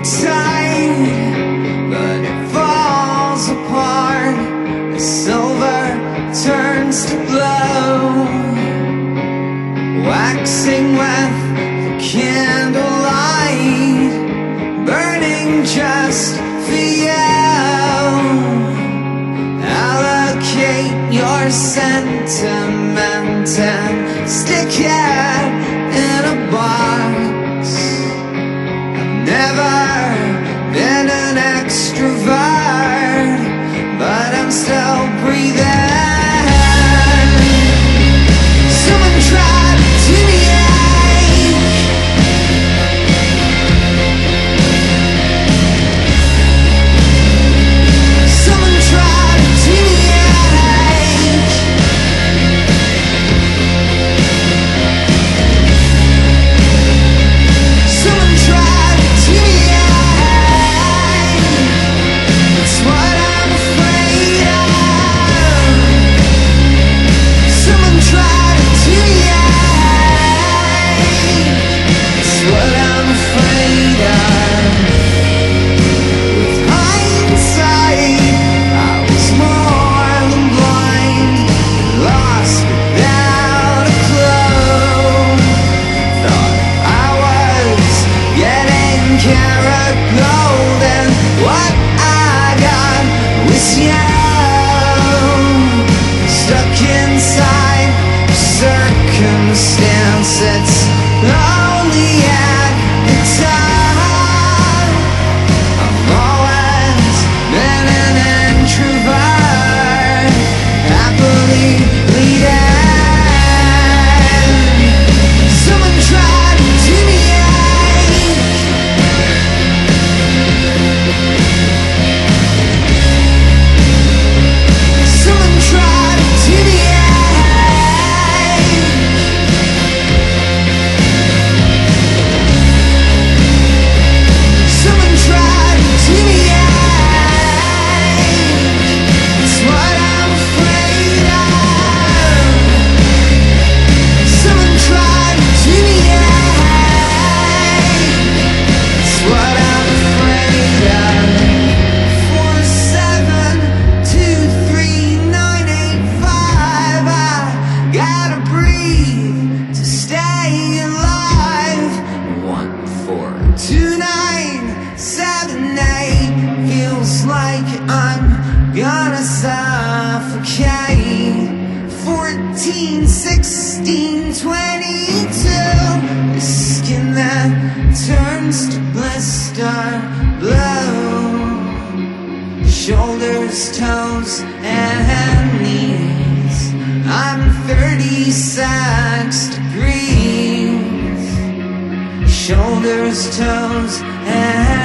tight, but it falls apart as silver turns to blow, waxing with the candlelight, burning just for you. Allocate your sentiment and stick it in a box. I've never been an extrovert, but I'm still breathing. Someone tried to me. Someone tried to me. Someone tried to me. It's what I'm afraid of. Someone tried to me. It's what I'm afraid of. With hindsight, I was more than blind, lost without a clue. Thought I was getting carrot gold, and what I got was you. Stuck inside circumstance that's only at the top. I've always been an introvert, happily bleeding. Someone tried to me. Someone tried to me. Someone tried to me. It's what I'm afraid of. Someone tried to me. It's what I'm afraid of. 4723985. I gotta breathe to stay alive. 14297 feels like I'm gonna suffocate. 141622, the skin that turns to blister blue. Shoulders, toes, and knees. I'm 36 degrees. Shoulders, toes, and